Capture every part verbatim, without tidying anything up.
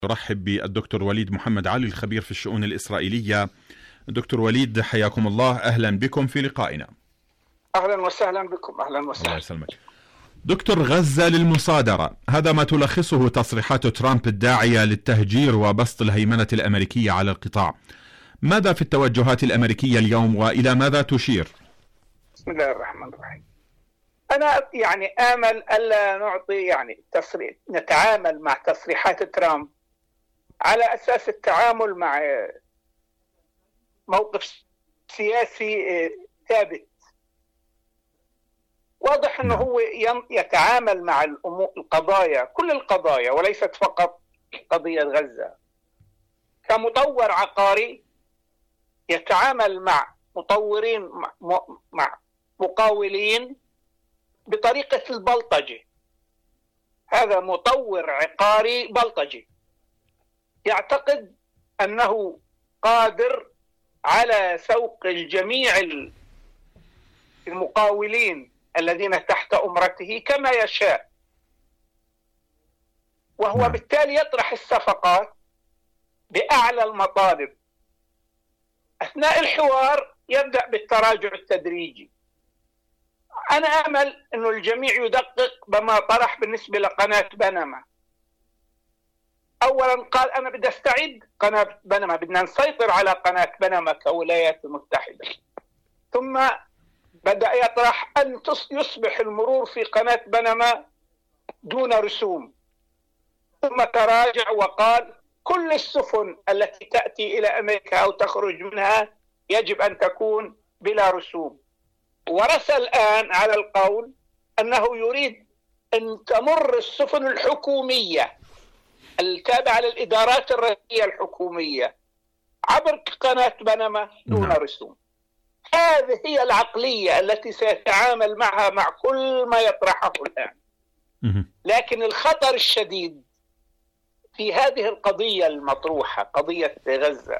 أرحب بالدكتور وليد محمد علي الخبير في الشؤون الإسرائيلية. دكتور وليد، حياكم الله، أهلا بكم في لقائنا. أهلا وسهلا بكم. أهلا وسهلا. الله يسلمك. دكتور، غزة للمصادرة، هذا ما تلخصه تصريحات ترامب الداعية للتهجير وبسط الهيمنة الأمريكية على القطاع. ماذا في التوجهات الأمريكية اليوم وإلى ماذا تشير؟ بسم الله الرحمن الرحيم. أنا يعني آمل ألا نعطي يعني تصريح نتعامل مع تصريحات ترامب على أساس التعامل مع موقف سياسي ثابت. واضح أنه هو يتعامل مع القضايا، كل القضايا وليست فقط قضية غزة، كمطور عقاري يتعامل مع مطورين مع مقاولين بطريقة البلطجة. هذا مطور عقاري بلطجي يعتقد أنه قادر على سوق الجميع المقاولين الذين تحت أمرته كما يشاء، وهو بالتالي يطرح الصفقات بأعلى المطالب. أثناء الحوار يبدأ بالتراجع التدريجي. أنا أمل أن الجميع يدقق بما طرح بالنسبة لقناة بنما. أولا قال أنا بدي أستعيد قناة بنما، بدنا نسيطر على قناة بنما كولايات المتحدة. ثم بدأ يطرح أن يصبح المرور في قناة بنما دون رسوم. ثم تراجع وقال كل السفن التي تأتي إلى أمريكا أو تخرج منها يجب أن تكون بلا رسوم. ورسى الآن على القول أنه يريد أن تمر السفن الحكومية التابعة للإدارات الرئيسية الحكومية عبر قناة بنما دون رسوم. هذه هي العقلية التي سيتعامل معها مع كل ما يطرحه الآن. لكن الخطر الشديد في هذه القضية المطروحة، قضية غزة،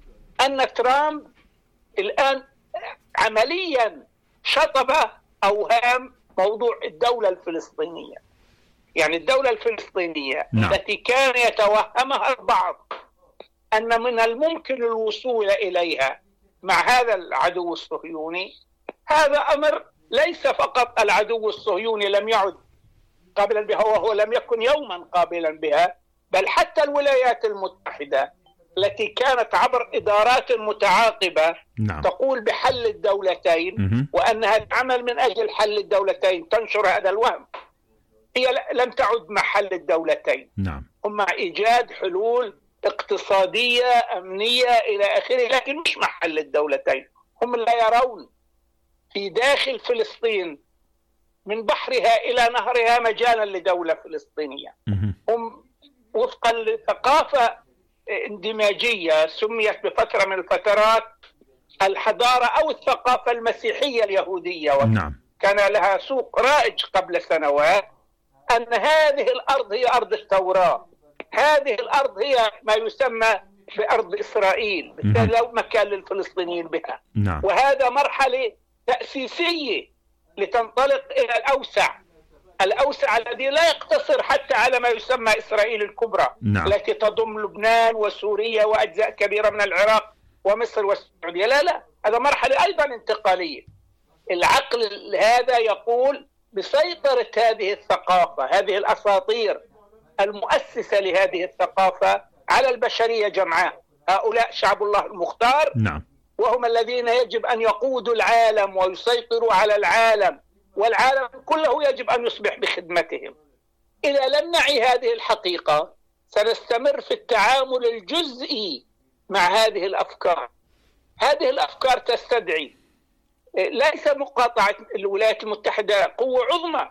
أن ترامب الآن عمليا شطب أوهام موضوع الدولة الفلسطينية. يعني الدولة الفلسطينية نعم. التي كان يتوهمها البعض أن من الممكن الوصول إليها مع هذا العدو الصهيوني. هذا أمر ليس فقط العدو الصهيوني لم يعد قابلا بها وهو لم يكن يوما قابلا بها، بل حتى الولايات المتحدة التي كانت عبر إدارات متعاقبة نعم. تقول بحل الدولتين م- وأنها تعمل من أجل حل الدولتين، تنشر هذا الوهم. هي لم تعد مع حل الدولتين نعم. هم مع إيجاد حلول اقتصادية أمنية إلى آخره، لكن مش مع حل الدولتين. هم لا يرون في داخل فلسطين من بحرها إلى نهرها مجالا لدولة فلسطينية. م- هم وفقا لثقافة اندماجية سميت بفترة من الفترات الحضارة أو الثقافة المسيحية اليهودية، نعم. كان لها سوق رائج قبل سنوات أن هذه الأرض هي أرض التوراة، هذه الأرض هي ما يسمى بأرض إسرائيل، بالتالي لا مكان للفلسطينيين بها نعم. وهذا مرحلة تأسيسية لتنطلق إلى الأوسع الأوسع الذي لا يقتصر حتى على ما يسمى إسرائيل الكبرى نعم. التي تضم لبنان وسوريا وأجزاء كبيرة من العراق ومصر والسعودية. لا لا هذا مرحلة أيضا انتقالية. العقل هذا يقول بسيطرة هذه الثقافة، هذه الأساطير المؤسسة لهذه الثقافة على البشرية جمعاء. هؤلاء شعب الله المختار نعم. وهم الذين يجب أن يقودوا العالم ويسيطروا على العالم، والعالم كله يجب أن يصبح بخدمتهم. إذا لم نعي هذه الحقيقة سنستمر في التعامل الجزئي مع هذه الأفكار. هذه الأفكار تستدعي ليس مقاطعة الولايات المتحدة، قوة عظمى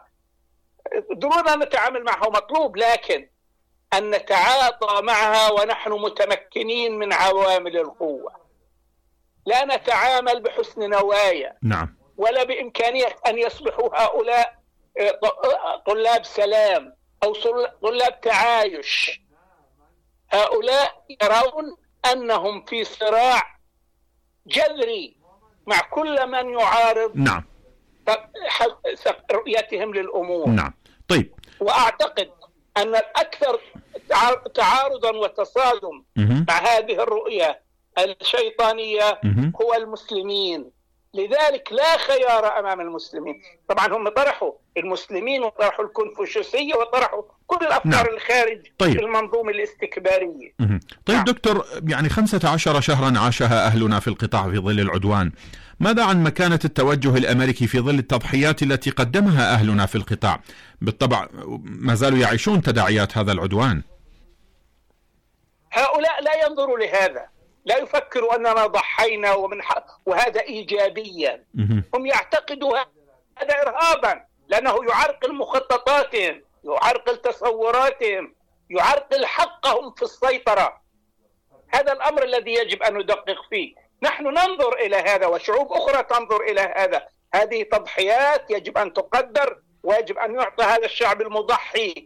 دورنا نتعامل معها مطلوب، لكن أن نتعاطى معها ونحن متمكنين من عوامل القوة. لا نتعامل بحسن نوايا نعم. ولا بإمكانية أن يصبحوا هؤلاء طلاب سلام أو طلاب تعايش. هؤلاء يرون أنهم في صراع جذري مع كل من يعارض نعم. رؤيتهم للأمور نعم. طيب. وأعتقد أن الأكثر تعارضا وتصادم مع هذه الرؤية الشيطانية هو المسلمين. لذلك لا خيار أمام المسلمين. طبعا هم طرحوا المسلمين وطرحوا الكونفوشيوسية وطرحوا كل الأفكار نعم. الخارج طيب. المنظومة الاستكبارية. طيب نعم. دكتور، يعني خمسة عشر شهرا عاشها أهلنا في القطاع في ظل العدوان، ماذا عن مكانة التوجه الأمريكي في ظل التضحيات التي قدمها أهلنا في القطاع؟ بالطبع ما زالوا يعيشون تداعيات هذا العدوان. هؤلاء لا ينظروا لهذا، لا يفكروا أننا ضحينا ومن حق وهذا إيجابيا. هم يعتقدوا هذا إرهابا، لأنه يعرقل مخططاتهم، يعرقل تصوراتهم، يعرقل حقهم في السيطرة. هذا الأمر الذي يجب أن ندقق فيه. نحن ننظر إلى هذا وشعوب أخرى تنظر إلى هذا. هذه تضحيات يجب أن تقدر، ويجب أن يعطى هذا الشعب المضحي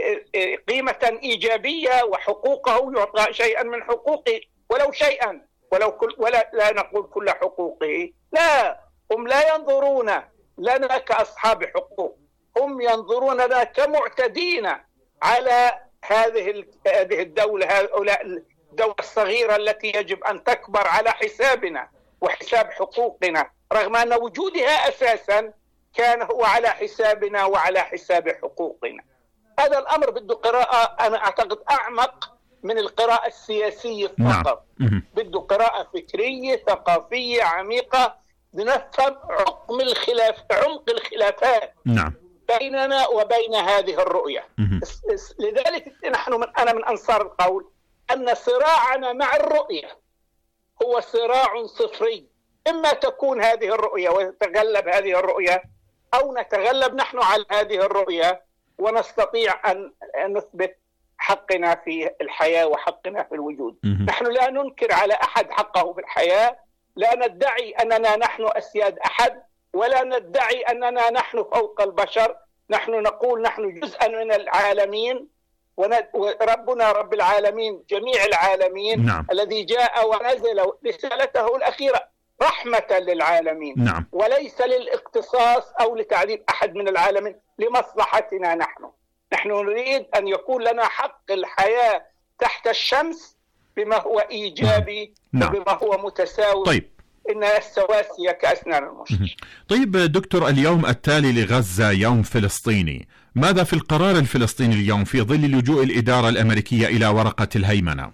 قيمة إيجابية، وحقوقه يعطى شيئا من حقوقه، ولو شيئا، ولو كل ولا لا نقول كل حقوقه. لا، هم لا ينظرون لنا كأصحاب حقوق، هم ينظرون لنا كمعتدين على هذه هذه الدولة، هؤلاء الدولة الصغيرة التي يجب أن تكبر على حسابنا وحساب حقوقنا، رغم أن وجودها أساسا كان هو على حسابنا وعلى حساب حقوقنا. هذا الأمر بده قراءة أنا أعتقد أعمق من القراءة السياسية فقط. نعم. بده قراءة فكرية ثقافية عميقة، نفهم عمق الخلاف عمق الخلافات نعم. بيننا وبين هذه الرؤية. لذلك نحن من أنا من أنصار القول أن صراعنا مع الرؤية هو صراع صفري. إما تكون هذه الرؤية وتتغلب هذه الرؤية، أو نتغلب نحن على هذه الرؤية ونستطيع أن نثبت حقنا في الحياة وحقنا في الوجود. نحن لا ننكر على أحد حقه في الحياة، لا ندعي أننا نحن أسياد أحد، ولا ندعي أننا نحن فوق البشر. نحن نقول نحن جزءا من العالمين، وربنا رب العالمين جميع العالمين نعم. الذي جاء ونزل رسالته الأخيرة رحمة للعالمين نعم. وليس للاقتصاص أو لتعذيب أحد من العالمين، لمصلحتنا نحن. نحن نريد أن يكون لنا حق الحياة تحت الشمس بما هو إيجابي نعم. وبما هو متساوي. طيب. إن السواسية كأسنان المشط. طيب دكتور، اليوم التالي لغزة يوم فلسطيني، ماذا في القرار الفلسطيني اليوم في ظل لجوء الإدارة الأمريكية إلى ورقة الهيمنة؟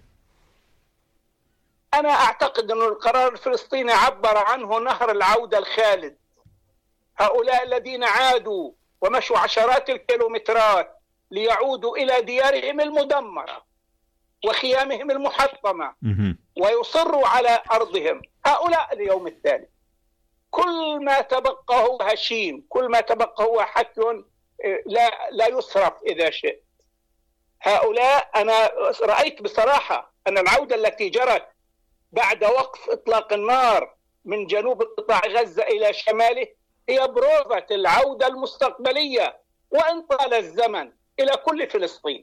أنا أعتقد أن القرار الفلسطيني عبر عنه نهر العودة الخالد. هؤلاء الذين عادوا ومشوا عشرات الكيلومترات ليعودوا إلى ديارهم المدمرة وخيامهم المحطمة ويصروا على أرضهم، هؤلاء اليوم التالي كل ما تبقى هو هشيم، كل ما تبقى هو حكي لا لا يصرف إذا شئت. هؤلاء أنا رأيت بصراحة أن العودة التي جرت بعد وقف إطلاق النار من جنوب قطاع غزة إلى شماله هي بروفة العودة المستقبلية، وإن طال الزمن، إلى كل فلسطين.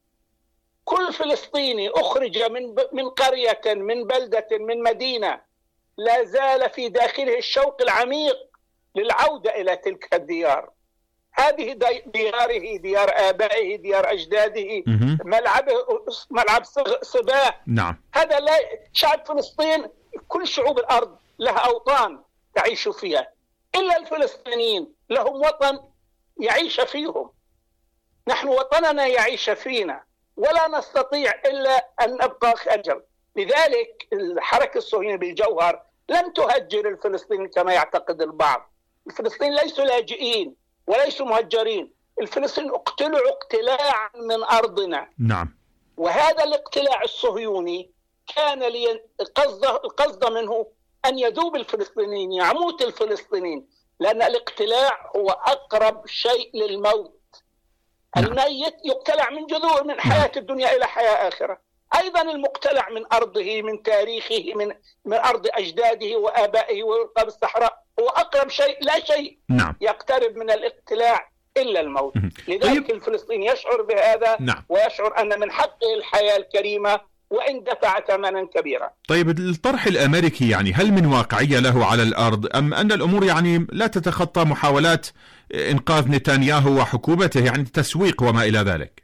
كل فلسطيني أخرج من من قرية، من بلدة، من مدينة، لا زال في داخله الشوق العميق للعودة إلى تلك الديار. هذه دياره، ديار آبائه، ديار أجداده، ملعبه، ملعب صباه نعم. هذا لا شعب فلسطين، كل شعوب الأرض لها أوطان تعيش فيها، إلا الفلسطينيين لهم وطن يعيش فيهم. نحن وطننا يعيش فينا، ولا نستطيع إلا أن نبقى خجل. لذلك الحركة الصهيونية بالجوهر لم تهجر الفلسطينيين كما يعتقد البعض. الفلسطينيين ليسوا لاجئين وليسوا مهجرين، الفلسطينيين اقتلعوا اقتلاعا من أرضنا نعم. وهذا الاقتلاع الصهيوني كان القصد القصد منه أن يذوب الفلسطينيين، يموت الفلسطينيين، لأن الاقتلاع هو أقرب شيء للموت. نعم. الميت يقتلع من جذور، من حياة الدنيا إلى حياة آخرة. أيضا المقتلع من أرضه، من تاريخه، من من أرض أجداده وآبائه ويلقى بالصحراء هو أقرب شيء، لا شيء نعم. يقترب من الاقتلاع إلا الموت. لذلك طيب. الفلسطيني يشعر بهذا نعم. ويشعر أن من حقه الحياة الكريمة وإن دفع ثمنا كبيرا. طيب الطرح الأمريكي يعني هل من واقعية له على الأرض، أم أن الأمور يعني لا تتخطى محاولات إنقاذ نتنياهو وحكومته، يعني تسويق وما إلى ذلك؟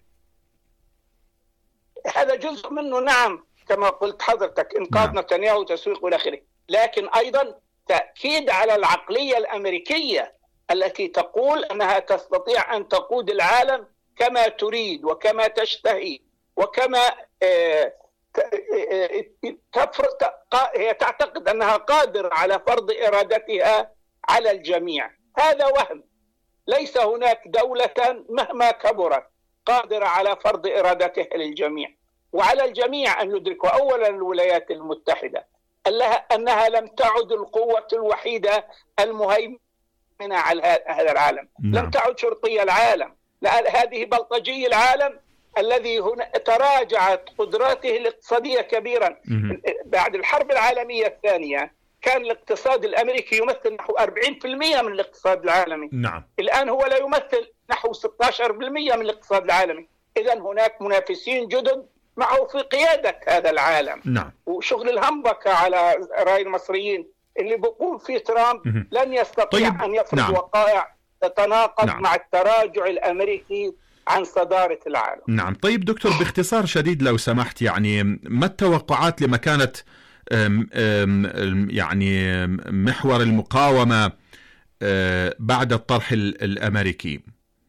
هذا جزء منه، نعم، كما قلت حضرتك، إنقاذ نعم. نتنياهو وتسويق إلى آخره، لكن أيضا تأكيد على العقلية الأمريكية التي تقول أنها تستطيع أن تقود العالم كما تريد وكما تشتهي وكما هي تعتقد أنها قادرة على فرض إرادتها على الجميع. هذا وهم. ليس هناك دولة مهما كبرت قادرة على فرض إرادتها للجميع، وعلى الجميع أن يدركوا أولا الولايات المتحدة أنها لم تعد القوة الوحيدة المهيمنة على هذا العالم. نعم. لم تعد شرطي العالم، هذه بلطجي العالم الذي هنا تراجعت قدراته الاقتصادية كبيرا. م- بعد الحرب العالمية الثانية كان الاقتصاد الأمريكي يمثل نحو أربعين بالمئة من الاقتصاد العالمي. نعم. الآن هو لا يمثل نحو ستة عشر بالمئة من الاقتصاد العالمي. إذن هناك منافسين جدد معه في قيادة هذا العالم. نعم. وشغل الهمبكة على رأي المصريين اللي بيقول فيه ترامب م- لن يستطيع طيب. أن يفرض نعم. وقائع تتناقض نعم. مع التراجع الأمريكي عن صدارة العالم. نعم. طيب دكتور، باختصار شديد لو سمحت، يعني ما التوقعات لمكانة أم أم يعني محور المقاومة بعد الطرح الأمريكي؟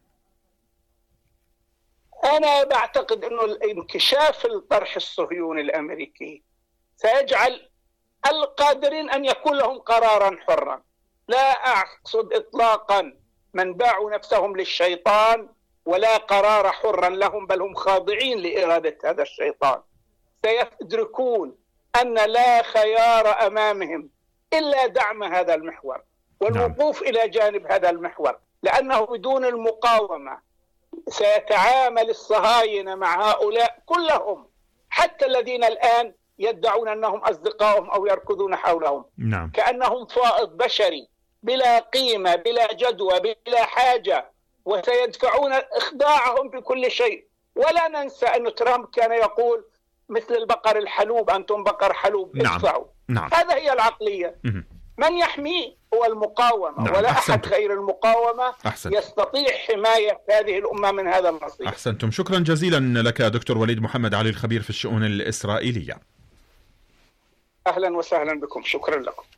أنا بعتقد أنه انكشاف الطرح الصهيوني الأمريكي سيجعل القادرين أن يكون لهم قرارا حرا. لا أقصد إطلاقا من باعوا نفسهم للشيطان ولا قرار حرا لهم، بل هم خاضعين لإرادة هذا الشيطان. سيدركون أن لا خيار أمامهم إلا دعم هذا المحور والوقوف نعم. إلى جانب هذا المحور، لأنه بدون المقاومة سيتعامل الصهاينة مع هؤلاء كلهم، حتى الذين الآن يدعون أنهم أصدقائهم أو يركضون حولهم نعم. كأنهم فائض بشري بلا قيمة بلا جدوى بلا حاجة، وسيدفعون إخضاعهم بكل شيء. ولا ننسى أن ترامب كان يقول مثل البقر الحلوب، أنتم بقر حلوب نعم. ادفعوا. نعم. هذا هي العقلية. م- من يحميه هو المقاومة. نعم. ولا أحسنتم. أحد غير المقاومة أحسنتم. يستطيع حماية هذه الأمة من هذا المصير. أحسنتم. شكرا جزيلا لك دكتور وليد محمد علي، الخبير في الشؤون الإسرائيلية. أهلا وسهلا بكم، شكرا لكم.